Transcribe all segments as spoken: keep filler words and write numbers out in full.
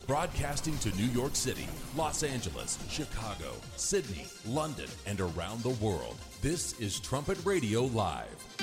Broadcasting to New York City, Los Angeles, Chicago, Sydney, London, and around the world. This is Trumpet Radio Live.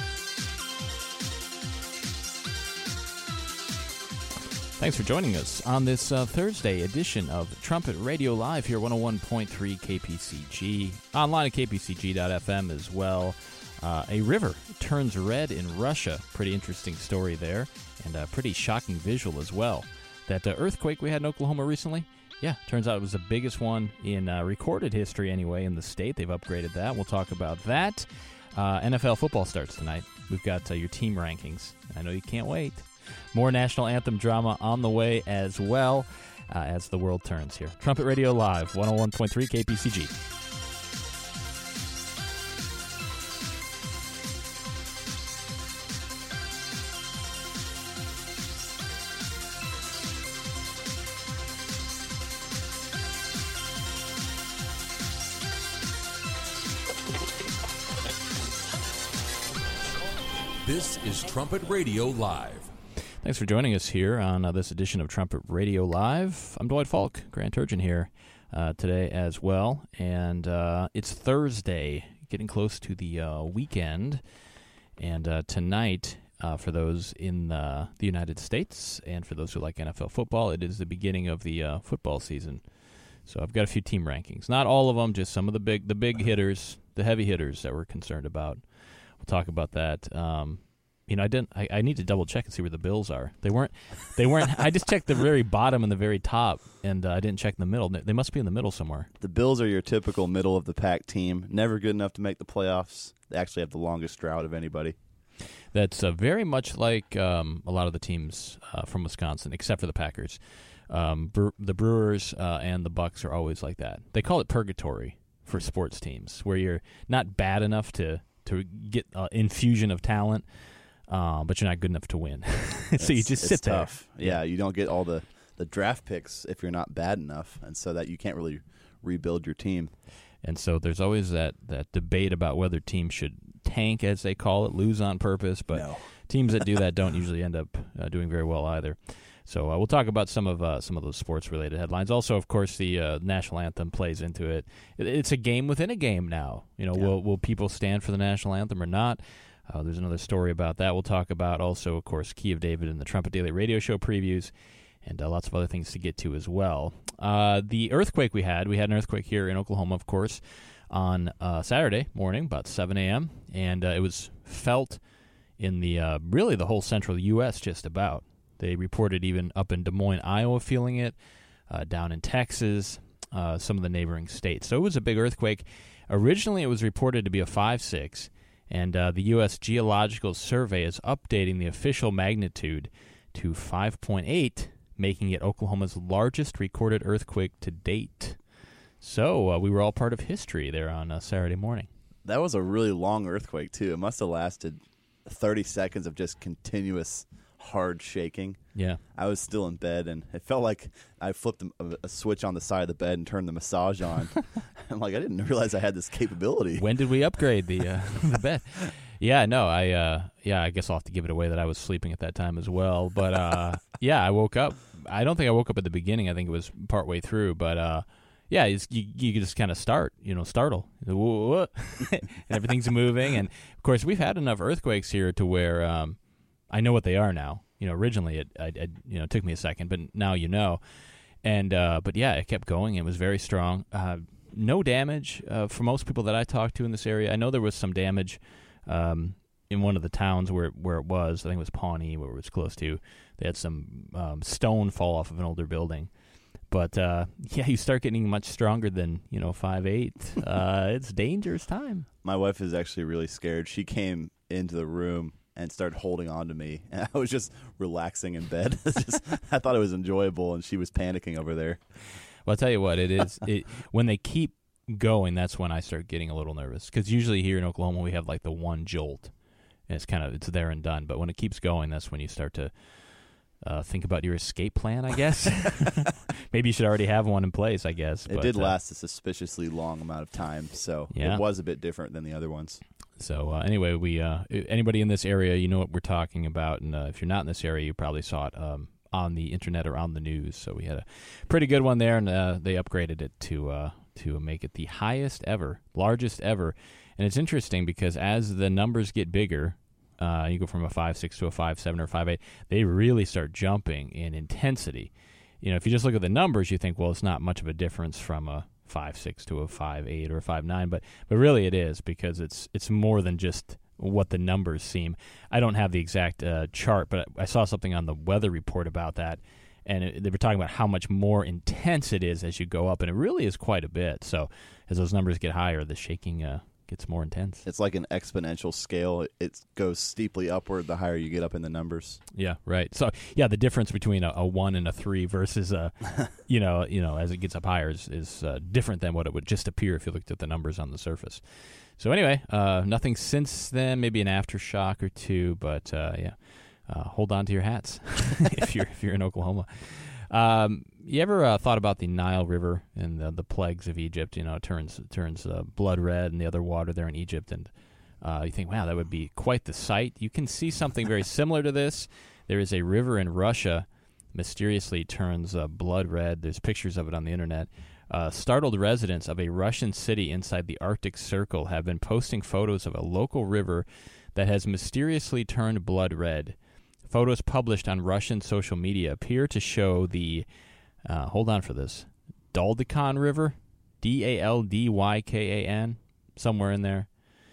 Thanks for joining us on this uh, Thursday edition of Trumpet Radio Live here, one oh one point three K P C G, online at k p c g dot f m as well. Uh, a river turns red in Russia. Pretty interesting story there, and a pretty shocking visual as well. That uh, earthquake we had in Oklahoma recently, yeah, turns out it was the biggest one in uh, recorded history anyway in the state. They've upgraded that. We'll talk about that. Uh, N F L football starts tonight. We've got uh, your team rankings. I know you can't wait. More national anthem drama on the way as well uh, as the world turns here. Trumpet Radio Live, one oh one point three K P C G. This is Trumpet Radio Live. Thanks for joining us here on uh, this edition of Trumpet Radio Live. I'm Dwight Falk, Grant Turgeon here uh, today as well. And uh, it's Thursday, getting close to the uh, weekend. And uh, tonight, uh, for those in uh, the United States and for those who like N F L football, it is the beginning of the uh, football season. So I've got a few team rankings. Not all of them, just some of the big the big hitters, the heavy hitters that we're concerned about. We'll talk about that. Um, you know, I didn't. I, I need to double check and see where the Bills are. They weren't. They weren't. I just checked the very bottom and the very top, and uh, I didn't check the middle. They must be in the middle somewhere. The Bills are your typical middle of the pack team. Never good enough to make the playoffs. They actually have the longest drought of anybody. That's uh, very much like um, a lot of the teams uh, from Wisconsin, except for the Packers. Um, Bre- the Brewers uh, and the Bucks are always like that. They call it purgatory for sports teams, where you're not bad enough to. to get uh, infusion of talent, uh, but you're not good enough to win. So you just sit there. Tough. Yeah, you don't get all the, the draft picks if you're not bad enough, and so that you can't really rebuild your team. And so there's always that, that debate about whether teams should tank, as they call it, lose on purpose, but no. Teams that do that don't usually end up uh, doing very well either. So uh, we'll talk about some of uh, some of those sports-related headlines. Also, of course, the uh, national anthem plays into it. it. It's a game within a game now. You know, yeah. will will people stand for the national anthem or not? Uh, there's another story about that we'll talk about. Also, of course, Key of David and the Trumpet Daily Radio Show previews, and uh, lots of other things to get to as well. Uh, the earthquake we had, we had an earthquake here in Oklahoma, of course, on uh, Saturday morning, about seven a.m., and uh, it was felt in the uh, really the whole central U S just about. They reported even up in Des Moines, Iowa, feeling it, uh, down in Texas, uh, some of the neighboring states. So it was a big earthquake. Originally, it was reported to be a five six, and uh, the U S Geological Survey is updating the official magnitude to five point eight, making it Oklahoma's largest recorded earthquake to date. So uh, we were all part of history there on uh, Saturday morning. That was a really long earthquake, too. It must have lasted thirty seconds of just continuous hard shaking. Yeah. I was still in bed, and it felt like I flipped a, a switch on the side of the bed and turned the massage on. I'm like, I didn't realize I had this capability. When did we upgrade the uh, the bed? Yeah, no, I uh, yeah, I guess I'll have to give it away that I was sleeping at that time as well. But uh, yeah, I woke up. I don't think I woke up at the beginning. I think it was partway through. But uh, yeah, it's, you you just kind of start, you know, startle, and everything's moving. And of course, we've had enough earthquakes here to where. Um, I know what they are now. You know, originally it, I, I, you know, it took me a second, but now you know. And uh, but yeah, it kept going. It was very strong. Uh, no damage uh, for most people that I talked to in this area. I know there was some damage um, in one of the towns where where it was. I think it was Pawnee, where it was close to. They had some um, stone fall off of an older building. But uh, yeah, you start getting much stronger than you know five eight. Uh, it's dangerous time. My wife is actually really scared. She came into the room and started holding on to me, and I was just relaxing in bed. just, I thought it was enjoyable, and she was panicking over there. Well, I'll tell you what, it is. It, when they keep going, that's when I start getting a little nervous, because usually here in Oklahoma we have like the one jolt, and it's kind of it's there and done. But when it keeps going, that's when you start to uh, think about your escape plan, I guess. Maybe you should already have one in place, I guess. It but, did uh, last a suspiciously long amount of time, so yeah. It was a bit different than the other ones. So uh, anyway, we uh, anybody in this area, you know what we're talking about, and uh, if you're not in this area, you probably saw it um, on the internet or on the news. So we had a pretty good one there, and uh, they upgraded it to uh, to make it the highest ever, largest ever. And it's interesting because as the numbers get bigger, uh, you go from a five six to a five seven or five eight, they really start jumping in intensity. You know, if you just look at the numbers, you think, well, it's not much of a difference from a five six to a five eight or a five nine, but but really it is, because it's it's more than just what the numbers seem. I don't have the exact uh, chart, but I saw something on the weather report about that, and it, they were talking about how much more intense it is as you go up, and it really is quite a bit. So as those numbers get higher, the shaking uh, gets more intense. It's like an exponential scale. It, it goes steeply upward the higher you get up in the numbers. Yeah, right. So yeah, the difference between a, a one and a three versus a, you know, you know, as it gets up higher is, is uh, different than what it would just appear if you looked at the numbers on the surface. So anyway, uh, nothing since then. Maybe an aftershock or two, but uh, yeah, uh, hold on to your hats if you're if you're in Oklahoma. Um, you ever uh, thought about the Nile River and the, the plagues of Egypt? You know, it turns turns uh, blood red and the other water there in Egypt, and uh, you think, wow, that would be quite the sight. You can see something very similar to this. There is a river in Russia mysteriously turns uh, blood red. There's pictures of it on the internet. Uh, startled residents of a Russian city inside the Arctic Circle have been posting photos of a local river that has mysteriously turned blood red. Photos published on Russian social media appear to show the, uh, hold on for this, Daldykan River, D A L D Y K A N, somewhere in there.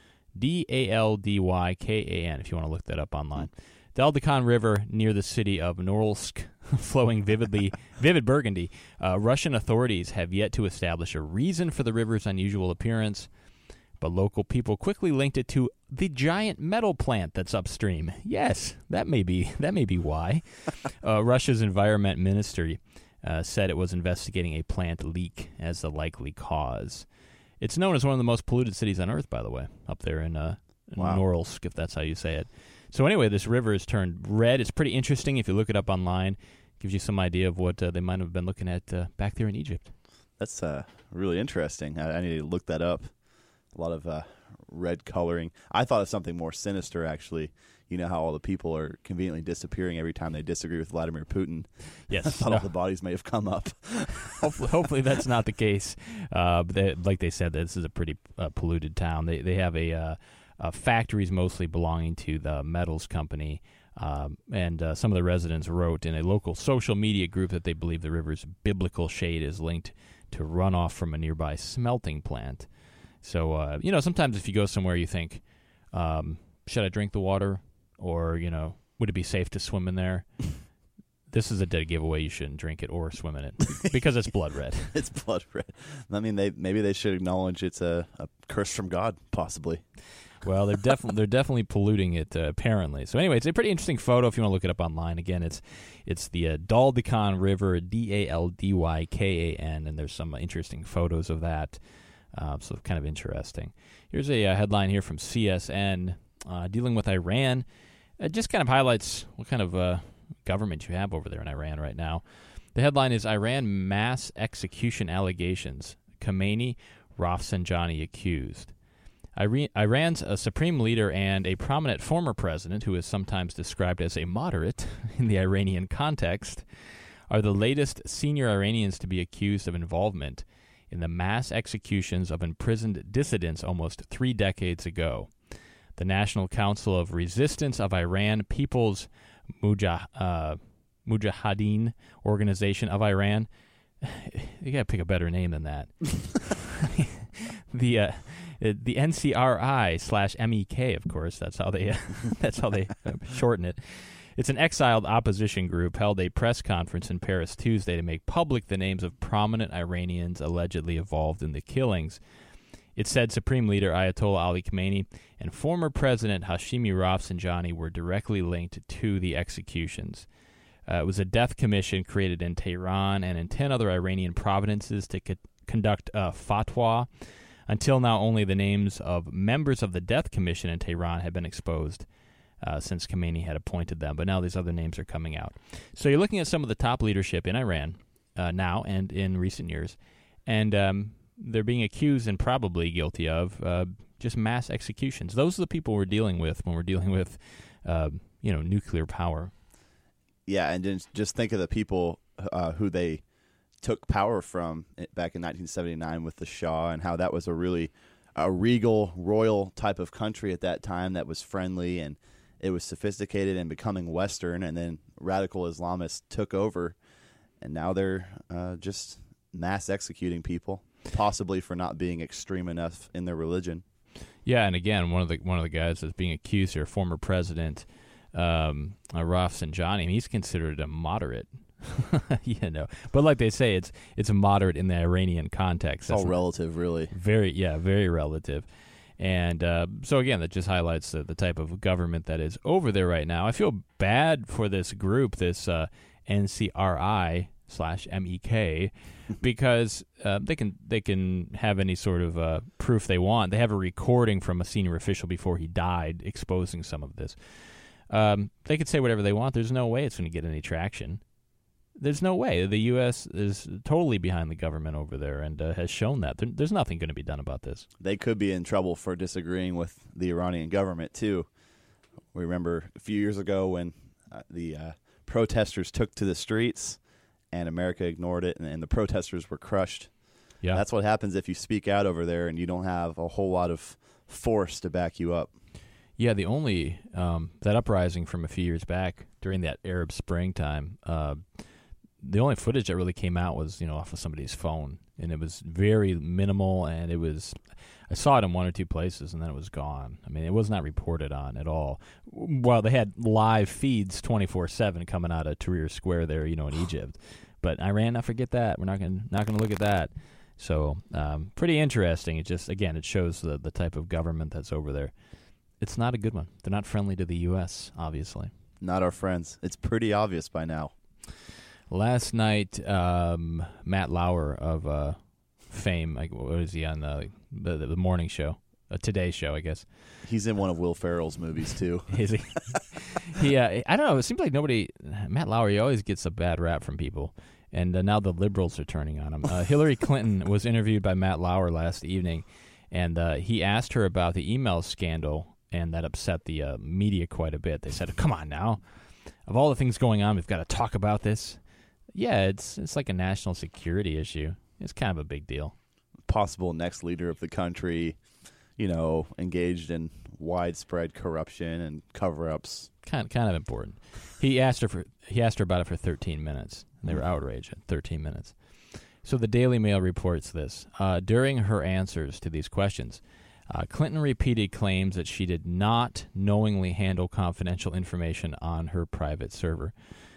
D A L D Y K A N, if you want to look that up online. Daldykan River near the city of Norilsk, flowing vividly, vivid burgundy. Uh, Russian authorities have yet to establish a reason for the river's unusual appearance, but local people quickly linked it to the giant metal plant that's upstream. Yes, that may be that may be why. uh, Russia's environment ministry uh, said it was investigating a plant leak as the likely cause. It's known as one of the most polluted cities on Earth, by the way, up there in uh, Wow. Norilsk, if that's how you say it. So anyway, this river has turned red. It's pretty interesting if you look it up online. Gives you some idea of what uh, they might have been looking at uh, back there in Egypt. That's uh, really interesting. I, I need to look that up. A lot of uh, red coloring. I thought of something more sinister, actually. You know how all the people are conveniently disappearing every time they disagree with Vladimir Putin? Yes. I thought no. all the bodies may have come up. hopefully, hopefully that's not the case. Uh, but they, like they said, this is a pretty uh, polluted town. They they have a... Uh, Uh, factories mostly belonging to the metals company, um, and uh, some of the residents wrote in a local social media group that they believe the river's biblical shade is linked to runoff from a nearby smelting plant. So, uh, you know, sometimes if you go somewhere you think, um, should I drink the water, or, you know, would it be safe to swim in there? This is a dead giveaway. You shouldn't drink it or swim in it because it's blood red. It's blood red. I mean, they maybe they should acknowledge it's a, a curse from God, possibly. Well, they're definitely they're definitely polluting it uh, apparently. So anyway, it's a pretty interesting photo if you want to look it up online. Again, it's it's the uh, Daldykan River, D A L D Y K A N, and there's some interesting photos of that. Uh, so kind of interesting. Here's a uh, headline here from C S N uh, dealing with Iran. It just kind of highlights what kind of uh, government you have over there in Iran right now. The headline is Iran mass execution allegations. Khamenei, Rafsanjani accused. Iran's a supreme leader and a prominent former president, who is sometimes described as a moderate in the Iranian context, are the latest senior Iranians to be accused of involvement in the mass executions of imprisoned dissidents almost three decades ago. The National Council of Resistance of Iran, People's Mujah, uh, Mujahideen Organization of Iran, you gotta pick a better name than that. the uh, the N C R I slash M E K, of course. That's how they uh, that's how they uh, shorten it. It's an exiled opposition group held a press conference in Paris Tuesday to make public the names of prominent Iranians allegedly involved in the killings. It said Supreme Leader Ayatollah Ali Khamenei and former President Hashemi Rafsanjani were directly linked to the executions. Uh, it was a death commission created in Tehran and in ten other Iranian provinces to co- conduct a fatwa. Until now, only the names of members of the death commission in Tehran have been exposed uh, since Khamenei had appointed them, but now these other names are coming out. So you're looking at some of the top leadership in Iran uh, now and in recent years, and um, they're being accused and probably guilty of uh, just mass executions. Those are the people we're dealing with when we're dealing with, uh, you know, nuclear power. Yeah, and then just think of the people uh, who they took power from back in nineteen seventy-nine with the Shah, and how that was a really a regal, royal type of country at that time that was friendly, and it was sophisticated and becoming Western, and then radical Islamists took over, and now they're uh, just mass executing people, possibly for not being extreme enough in their religion. Yeah, and again, one of the one of the guys that's being accused here, former president um, uh, Rafsanjani, he's considered a moderate. you know, but like they say, it's it's a moderate in the Iranian context. It's all relative, really. Very, yeah, very relative. And uh, so again, that just highlights the, the type of government that is over there right now. I feel bad for this group, this uh, N C R I slash M E K, because uh, they can they can have any sort of uh, proof they want. They have a recording from a senior official before he died exposing some of this. Um, they could say whatever they want. There's no way it's going to get any traction. There's no way. The U S is totally behind the government over there and uh, has shown that. There, there's nothing going to be done about this. They could be in trouble for disagreeing with the Iranian government, too. We remember a few years ago when uh, the uh, protesters took to the streets and America ignored it, and, and the protesters were crushed. Yeah. That's what happens if you speak out over there and you don't have a whole lot of force to back you up. Yeah, the only um, that uprising from a few years back during that Arab Spring time, uh, the only footage that really came out was, you know, off of somebody's phone, and it was very minimal, and it was, I saw it in one or two places, and then it was gone. I mean, it was not reported on at all. Well, they had live feeds twenty-four seven coming out of Tahrir Square there, you know, in Egypt. But Iran, I forget that. We're not going not going to look at that. So, um, pretty interesting. It just, again, it shows the, the type of government that's over there. It's not a good one. They're not friendly to the U S, obviously. Not our friends. It's pretty obvious by now. Last night, um, Matt Lauer of uh, fame, like, what is he on the the, the morning show, a Today Show, I guess. He's in one of Will Ferrell's movies too. Is he? he uh, I don't know. It seems like nobody. Matt Lauer, he always gets a bad rap from people, and uh, now the liberals are turning on him. Uh, Hillary Clinton was interviewed by Matt Lauer last evening, and uh, he asked her about the email scandal, and that upset the uh, media quite a bit. They said, "Come on now, of all the things going on, we've got to talk about this." Yeah, it's it's like a national security issue. It's kind of a big deal. Possible next leader of the country, you know, engaged in widespread corruption and cover-ups. Kind kind of important. He asked her for he asked her about it for thirteen minutes. And they were outraged at thirteen minutes. So the Daily Mail reports this. Uh, during her answers to these questions, uh, Clinton repeated claims that she did not knowingly handle confidential information on her private server.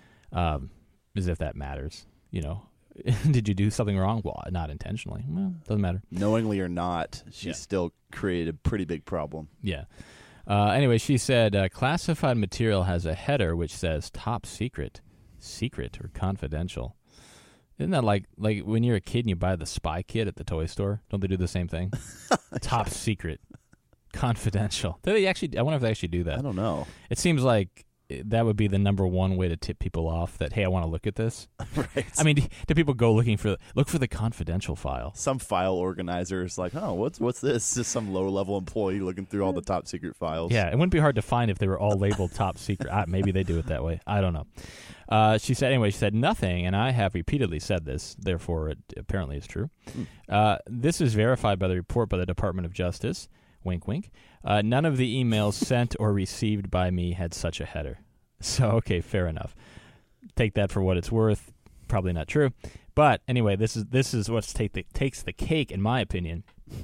Um As if that matters, you know. Did you do something wrong? Well, not intentionally. Well, doesn't matter. Knowingly or not, she Yeah. still created a pretty big problem. Yeah. Uh, anyway, she said, uh, classified material has a header which says top secret, secret, or confidential. Isn't that like like when you're a kid and you buy the Spy Kit at the toy store? Don't they do the same thing? Top secret, confidential. Do they actually? I wonder if they actually do that. I don't know. It seems like that would be the number one way to tip people off that, hey, I want to look at this. Right. I mean, do, do people go looking for, look for the confidential file? Some file organizer is like, oh, what's what's this? Just some low-level employee looking through all the top secret files. Yeah, it wouldn't be hard to find if they were all labeled top secret. Ah, maybe they do it that way. I don't know. Uh, she said, anyway, she said, nothing, and I have repeatedly said this, therefore it apparently is true. Mm. Uh, this is verified by the report by the Department of Justice. Wink, wink. Uh, none of the emails sent or received by me had such a header. So, okay, fair enough. Take that for what it's worth. Probably not true. But anyway, this is this is what take the, takes the cake, in my opinion.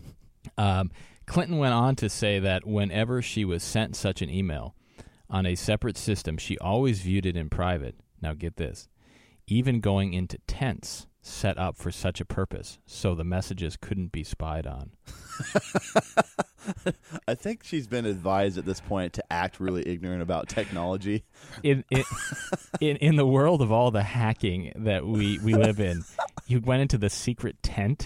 Um, Clinton went on to say that whenever she was sent such an email on a separate system, she always viewed it in private. Now get this. Even going into tents set up for such a purpose, so the messages couldn't be spied on. I think she's been advised at this point to act really ignorant about technology. In in, in in the world of all the hacking that we, we live in, you went into the secret tent?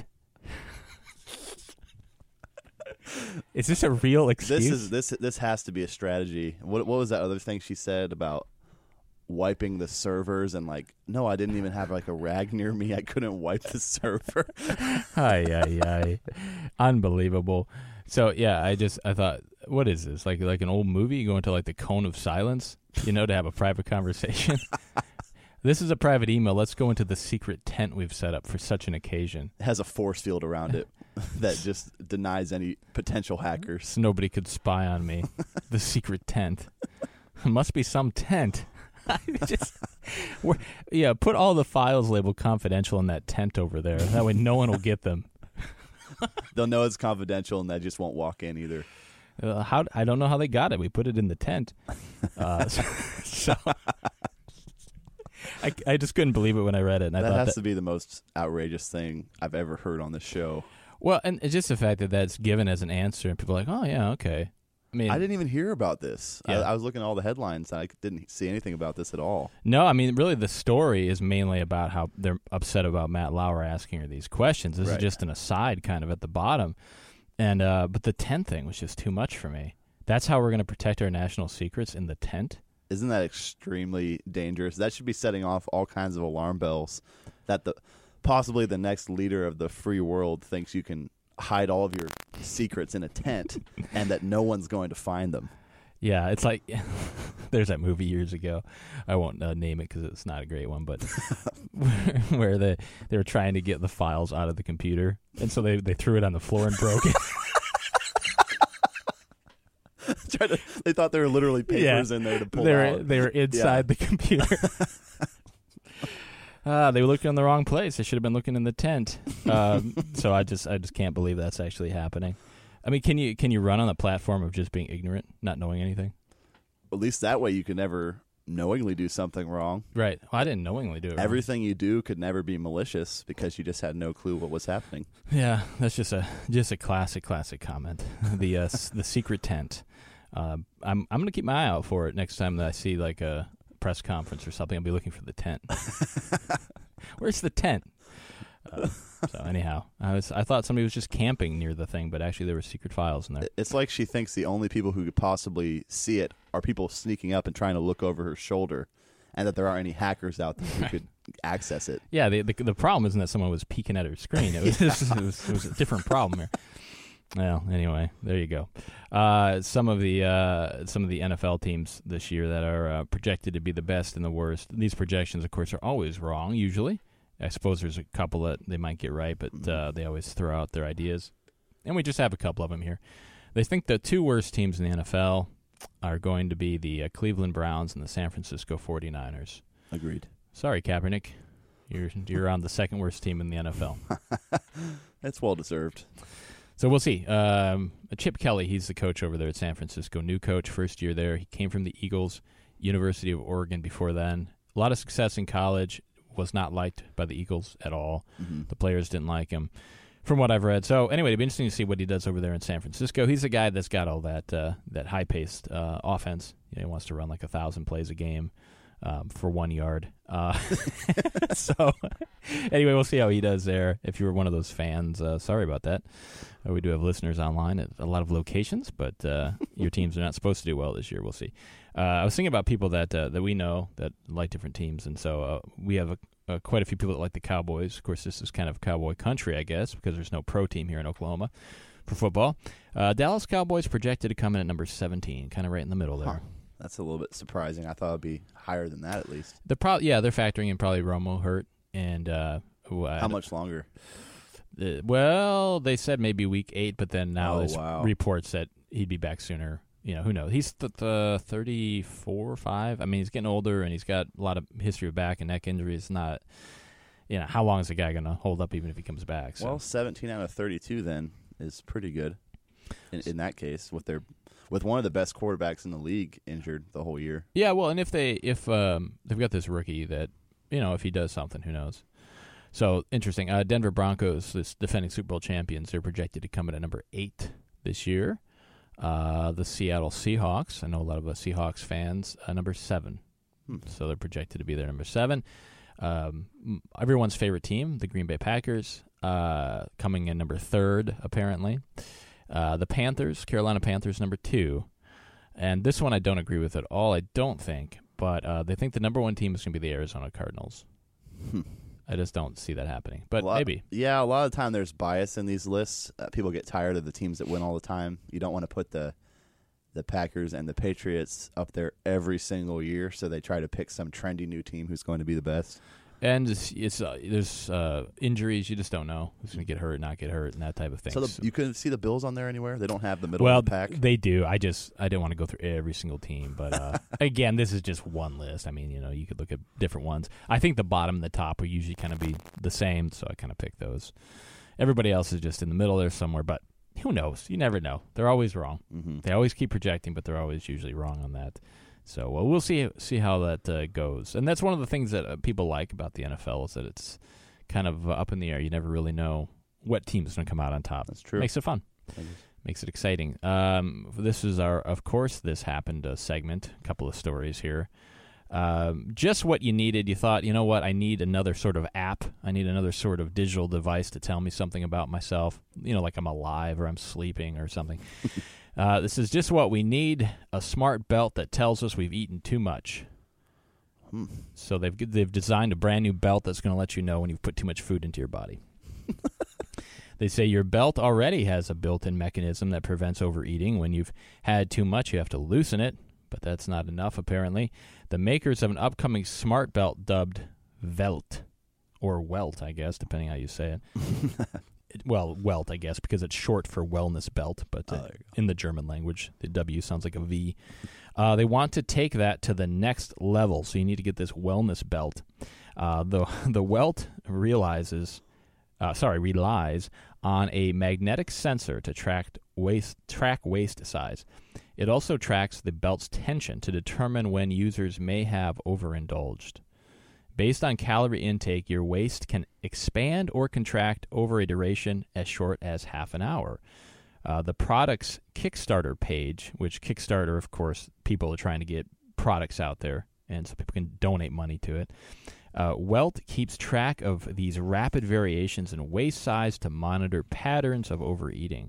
Is this a real excuse? This is this this has to be a strategy. What what was that other thing she said about wiping the servers and like, no, I didn't even have like a rag near me. I couldn't wipe the server. Ay, ay, ay. Unbelievable. So, yeah, I just, I thought what is this? Like like an old movie? You go into like the cone of silence, you know, to have a private conversation. This is a private email. Let's go into the secret tent we've set up for such an occasion. It has a force field around it that just denies any potential hackers. So nobody could spy on me. The secret tent. It must be some tent. Just, we're, yeah, put all the files labeled confidential in that tent over there. That way no one will get them. They'll know it's confidential and they just won't walk in either. Uh, how I don't know how they got it. We put it in the tent. Uh, so... so I, I just couldn't believe it when I read it. And I that thought has that, to be the most outrageous thing I've ever heard on this show. Well, and it's just the fact that that's given as an answer, and people are like, oh, yeah, okay. I mean, I didn't even hear about this. Yeah. I, I was looking at all the headlines, and I didn't see anything about this at all. No, I mean, really, the story is mainly about how they're upset about Matt Lauer asking her these questions. This Right. is just an aside kind of at the bottom. and uh, But the tent thing was just too much for me. That's how we're going to protect our national secrets, in the tent? Isn't that extremely dangerous? That should be setting off all kinds of alarm bells that the possibly the next leader of the free world thinks you can hide all of your secrets in a tent and that no one's going to find them. Yeah, it's like there's that movie years ago. I won't uh, name it because it's not a great one, but where, where they they were trying to get the files out of the computer, and so they, they threw it on the floor and broke it. Try to, they thought there were literally papers Yeah. in there to pull they were, out. They were inside the computer. Ah, they were looking in the wrong place. They should have been looking in the tent. Um, so I just I just can't believe that's actually happening. I mean, can you can you run on the platform of just being ignorant, not knowing anything? At least that way you can never knowingly do something wrong. Right. Well, I didn't knowingly do it. wrong. Everything you do could never be malicious because you just had no clue what was happening. Yeah, that's just a just a classic classic comment. the uh, s- the secret tent. Uh, I'm I'm gonna keep my eye out for it next time that I see like a press conference or something. I'll be looking for the tent. Where's the tent? Uh, so anyhow, I was I thought somebody was just camping near the thing, but actually there were secret files in there. It's like she thinks the only people who could possibly see it are people sneaking up and trying to look over her shoulder, and that there aren't any hackers out there who could access it. Yeah, the, the the problem isn't that someone was peeking at her screen. It was it, was, it was a different problem here. Well, anyway, there you go. Uh, some of the uh, some of the N F L teams this year that are uh, projected to be the best and the worst. These projections, of course, are always wrong. Usually, I suppose there's a couple that they might get right, but uh, they always throw out their ideas. And we just have a couple of them here. They think the two worst teams in the N F L are going to be the uh, Cleveland Browns and the San Francisco forty-niners. Agreed. Sorry, Kaepernick. You're you're on the second worst team in the N F L. It's well deserved. So we'll see. Um, Chip Kelly, he's the coach over there at San Francisco. New coach, first year there. He came from the Eagles, University of Oregon before then. A lot of success in college. Was not liked by the Eagles at all. Mm-hmm. The players didn't like him, from what I've read. So anyway, it'll be interesting to see what he does over there in San Francisco. He's a guy that's got all that uh, that high-paced uh, offense. You know, he wants to run like a thousand plays a game um, for one yard. Uh, so anyway, we'll see how he does there. If you were one of those fans, uh, sorry about that. Uh, we do have listeners online at a lot of locations, but uh, your teams are not supposed to do well this year. We'll see. Uh, I was thinking about people that uh, that we know that like different teams, and so uh, we have a, uh, quite a few people that like the Cowboys. Of course, this is kind of cowboy country, I guess, because there's no pro team here in Oklahoma for football. Uh, Dallas Cowboys projected to come in at number seventeen, kind of right in the middle there. Huh. That's a little bit surprising. I thought it'd be higher than that at least. They're probably yeah, they're factoring in probably Romo hurt and uh, how much longer? Uh, well, they said maybe week eight, but then now Oh, there's wow. reports that he'd be back sooner. You know, who knows? He's th- th- thirty-four, five. I mean, he's getting older, and he's got a lot of history of back and neck injuries. Not, you know, how long is the guy going to hold up even if he comes back? So. Well, seventeen out of thirty-two then is pretty good. In, in that case, with their with one of the best quarterbacks in the league injured the whole year. Yeah, well, and if they if um, they've got this rookie that, you know, if he does something, who knows? So interesting. Uh, Denver Broncos, this defending Super Bowl champions, they're projected to come in at number eight this year. Uh, the Seattle Seahawks, I know a lot of us Seahawks fans, uh, number seven. Hmm. So they're projected to be there number seven. Um, everyone's favorite team, the Green Bay Packers, uh, coming in number third, apparently. Uh, the Panthers, Carolina Panthers, number two. And this one I don't agree with at all, I don't think. But uh, they think the number one team is going to be the Arizona Cardinals. Hmm. I just don't see that happening. But A lot- maybe. Yeah, a lot of the time there's bias in these lists. Uh, people get tired of the teams that win all the time. You don't want to put the the Packers and the Patriots up there every single year, so they try to pick some trendy new team who's going to be the best. And it's, it's uh, there's uh, injuries. You just don't know who's going to get hurt, not get hurt, and that type of thing. So, the, you couldn't see the Bills on there anywhere? They don't have the middle well, of the pack? They do. I just I didn't want to go through every single team. But, uh, again, this is just one list. I mean, you know, you could look at different ones. I think the bottom and the top will usually kind of be the same, so I kind of picked those. Everybody else is just in the middle there somewhere, but who knows? You never know. They're always wrong. Mm-hmm. They always keep projecting, but they're always usually wrong on that. So well, we'll see see how that uh, goes. And that's one of the things that uh, people like about the N F L is that it's kind of uh, up in the air. You never really know what team is going to come out on top. That's true. Makes it fun. Makes it exciting. Um, this is our, of course, this happened uh, segment. A couple of stories here. Um, just what you needed. You thought, you know what, I need another sort of app. I need another sort of digital device to tell me something about myself, you know, like I'm alive or I'm sleeping or something. uh, this is just what we need, a smart belt that tells us we've eaten too much. Hmm. So they've they've designed a brand new belt that's going to let you know when you've put too much food into your body. They say your belt already has a built-in mechanism that prevents overeating. When you've had too much, you have to loosen it. But that's not enough, apparently. The makers of an upcoming smart belt dubbed Velt, or Welt, I guess, depending how you say it. it well, Welt, I guess, because it's short for wellness belt, but uh, oh, in the German language, the W sounds like a V. Uh, they want to take that to the next level, so you need to get this wellness belt. Uh, the the Welt realizes, uh, sorry, relies on a magnetic sensor to track waist track waist size. It also tracks the belt's tension to determine when users may have overindulged. Based on calorie intake, your waist can expand or contract over a duration as short as half an hour. Uh, the product's Kickstarter page, which Kickstarter, of course, people are trying to get products out there, and so people can donate money to it. Uh, Welt keeps track of these rapid variations in waist size to monitor patterns of overeating.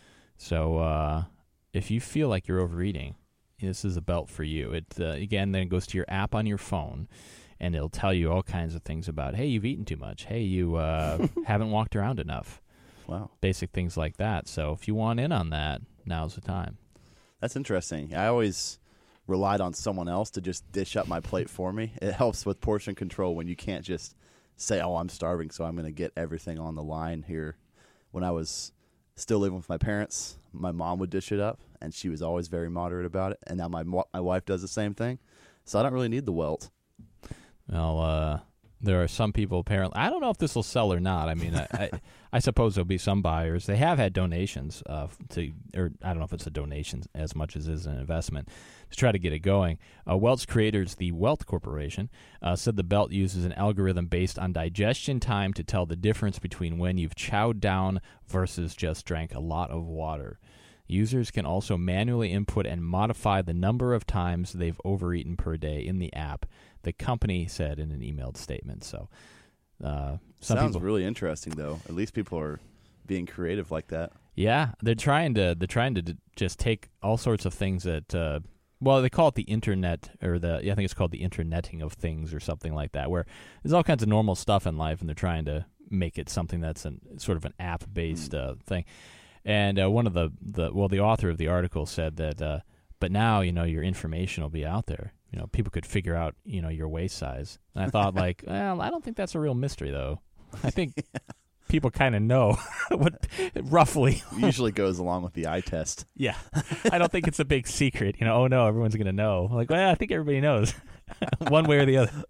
So, uh... if you feel like you're overeating, this is a belt for you. It uh, again, then it goes to your app on your phone, and it'll tell you all kinds of things about, hey, you've eaten too much. Hey, you uh, haven't walked around enough. Wow. Basic things like that. So if you want in on that, now's the time. That's interesting. I always relied on someone else to just dish up my plate for me. It helps with portion control when you can't just say, oh, I'm starving, so I'm going to get everything on the line here. When I was still living with my parents, my mom would dish it up, and she was always very moderate about it. And now my my wife does the same thing, so I don't really need the Welt. Well, uh, there are some people apparently. I don't know if this will sell or not. I mean, I, I, I suppose there'll be some buyers. They have had donations uh, to, or I don't know if it's a donation as much as it is an investment to try to get it going. Uh, Welt's creators, the Welt Corporation, uh, said the belt uses an algorithm based on digestion time to tell the difference between when you've chowed down versus just drank a lot of water. Users can also manually input and modify the number of times they've overeaten per day in the app, the company said in an emailed statement. So, uh, some sounds people, really interesting, though. At least people are being creative like that. Yeah, they're trying to they're trying to d- just take all sorts of things that, uh, well, they call it the internet, or the I think it's called the interneting of things, or something like that, where there's all kinds of normal stuff in life, and they're trying to make it something that's an, sort of an app based mm. uh, thing. And uh, one of the, the well, the author of the article said that, uh, but now, you know, your information will be out there. You know, people could figure out, you know, your waist size. And I thought, like, well, I don't think that's a real mystery, though. I think yeah. people kind of know what roughly. Usually goes along with the eye test. Yeah. I don't think it's a big secret. You know, oh, no, everyone's going to know. Like, well, I think everybody knows one way or the other.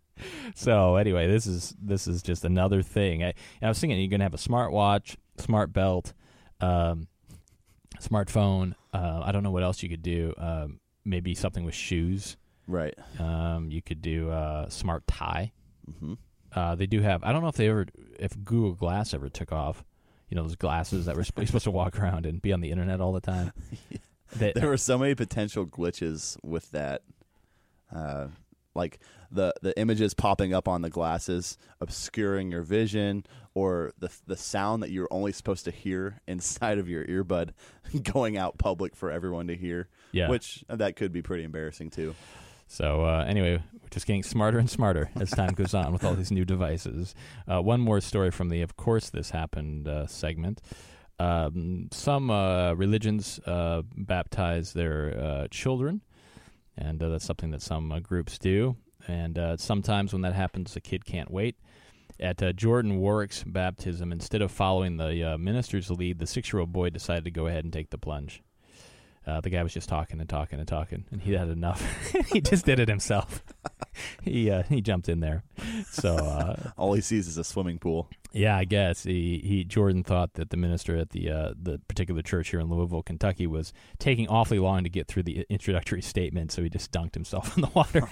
So, anyway, this is this is just another thing. I, I was thinking you're going to have a smartwatch, smart belt, Um, smartphone. Uh, I don't know what else you could do. Um, maybe something with shoes. Right. Um, you could do a uh, smart tie. Mm-hmm. Uh, they do have. I don't know if they ever, if Google Glass ever took off. You know, those glasses that were sp- supposed to walk around and be on the internet all the time. yeah. that, there were so many potential glitches with that. Uh, like the the images popping up on the glasses, obscuring your vision, or the the sound that you're only supposed to hear inside of your earbud going out public for everyone to hear. Yeah. Which that could be pretty embarrassing too. So uh, anyway, we're just getting smarter and smarter as time goes on with all these new devices. Uh, one more story from the Of Course This Happened uh, segment. Um, some uh, religions uh, baptize their uh, children, and uh, that's something that some uh, groups do. And uh, sometimes when that happens, the kid can't wait. At uh, Jordan Warwick's baptism, instead of following the uh, minister's lead, the six-year-old boy decided to go ahead and take the plunge. Uh, the guy was just talking and talking and talking, and he had enough. He just did it himself. he uh, he jumped in there. So uh, all he sees is a swimming pool. Yeah, I guess he, he Jordan thought that the minister at the uh, the particular church here in Louisville, Kentucky, was taking awfully long to get through the introductory statement, so he just dunked himself in the water.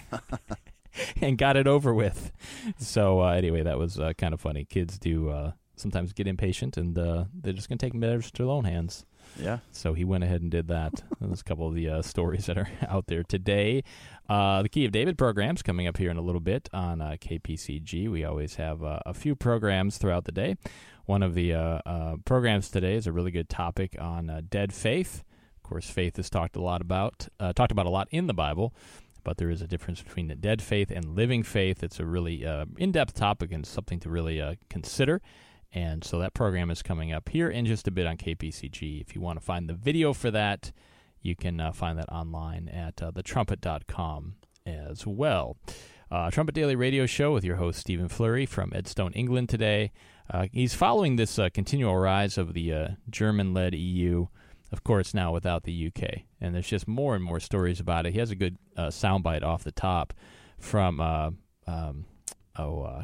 And got it over with. So uh, anyway, that was uh, kind of funny. Kids do uh, sometimes get impatient, and uh, they're just going to take matters to their own hands. Yeah. So he went ahead and did that. There's a couple of the uh, stories that are out there today. Uh, the Key of David program's coming up here in a little bit on uh, K P C G. We always have uh, a few programs throughout the day. One of the uh, uh, programs today is a really good topic on uh, dead faith. Of course, faith is talked a lot about, uh, talked about a lot in the Bible. But there is a difference between the dead faith and living faith. It's a really uh, in-depth topic and something to really uh, consider. And so that program is coming up here in just a bit on K P C G. If you want to find the video for that, you can uh, find that online at uh, the trumpet dot com as well. Uh, Trumpet Daily Radio Show with your host, Stephen Fleury from Edstone, England today. Uh, he's following this uh, continual rise of the uh, German-led E U, of course, now without the U K. And there's just more and more stories about it. He has a good uh, soundbite off the top from uh, um, oh uh,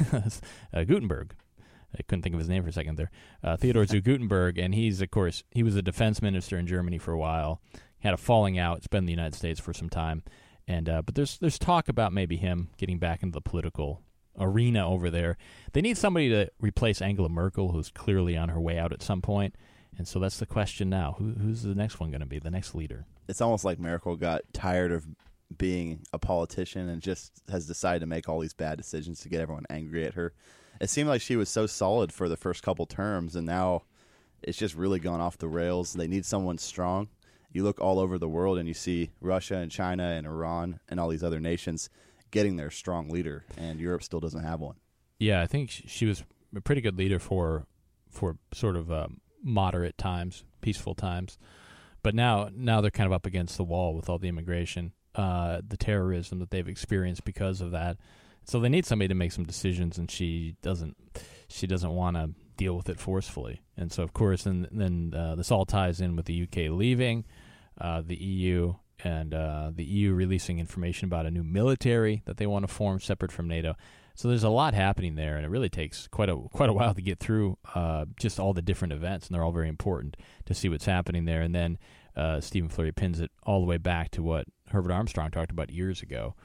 uh, Gutenberg. I couldn't think of his name for a second there. Uh, Theodor zu Gutenberg, and he's, of course, he was a defense minister in Germany for a while. He had a falling out. It's been in the United States for some time. and uh, But there's there's talk about maybe him getting back into the political arena over there. They need somebody to replace Angela Merkel, who's clearly on her way out at some point. And so that's the question now. Who, who's the next one going to be, the next leader? It's almost like Merkel got tired of being a politician and just has decided to make all these bad decisions to get everyone angry at her. It seemed like she was so solid for the first couple terms, and now it's just really gone off the rails. They need someone strong. You look all over the world, and you see Russia and China and Iran and all these other nations getting their strong leader, and Europe still doesn't have one. Yeah, I think she was a pretty good leader for for sort of um, moderate times, peaceful times. But now now they're kind of up against the wall with all the immigration, uh, the terrorism that they've experienced because of that. So they need somebody to make some decisions, and she doesn't she doesn't want to deal with it forcefully. And so, of course, then, then uh, this all ties in with the U K leaving uh, the E U, and uh, the E U releasing information about a new military that they want to form separate from NATO. So there's a lot happening there, and it really takes quite a quite a while to get through uh, just all the different events, and they're all very important to see what's happening there. And then uh, Stephen Fleury pins it all the way back to what Herbert Armstrong talked about years ago.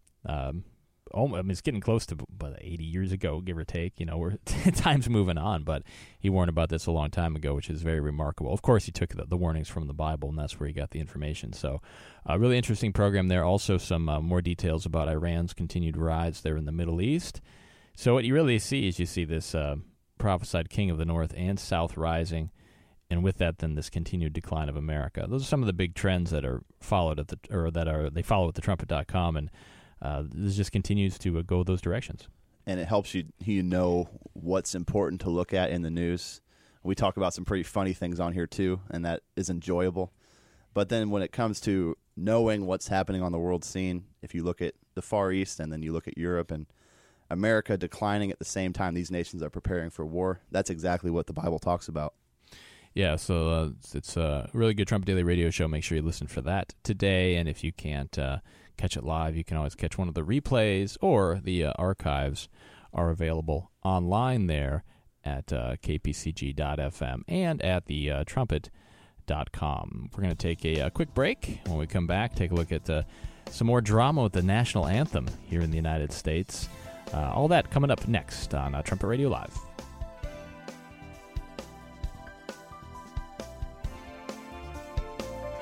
Um, oh, I mean, it's getting close to about eighty years ago, give or take. You know, we're time's moving on, but he warned about this a long time ago, which is very remarkable. Of course, he took the, the warnings from the Bible, and that's where he got the information. So, a uh, really interesting program there. Also, some uh, more details about Iran's continued rise there in the Middle East. So, what you really see is you see this uh, prophesied king of the North and South rising, and with that, then this continued decline of America. Those are some of the big trends that are followed at the or that are they follow at the trumpet dot com, and Uh, this just continues to uh, go those directions. And it helps you you know what's important to look at in the news. We talk about some pretty funny things on here, too, and that is enjoyable. But then when it comes to knowing what's happening on the world scene, if you look at the Far East and then you look at Europe and America declining at the same time these nations are preparing for war, that's exactly what the Bible talks about. Yeah, so uh, it's, it's a really good Trumpet Daily Radio Show. Make sure you listen for that today. And if you can't uh, catch it live, you can always catch one of the replays, or the uh, archives are available online there at uh, k p c g dot f m and at the uh, trumpet dot com. We're going to take a, a quick break. When we come back, take a look at uh, some more drama with the national anthem here in the United States. Uh, all that coming up next on uh, Trumpet Radio Live.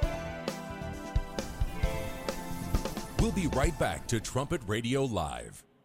We'll be right back to Trumpet Radio Live.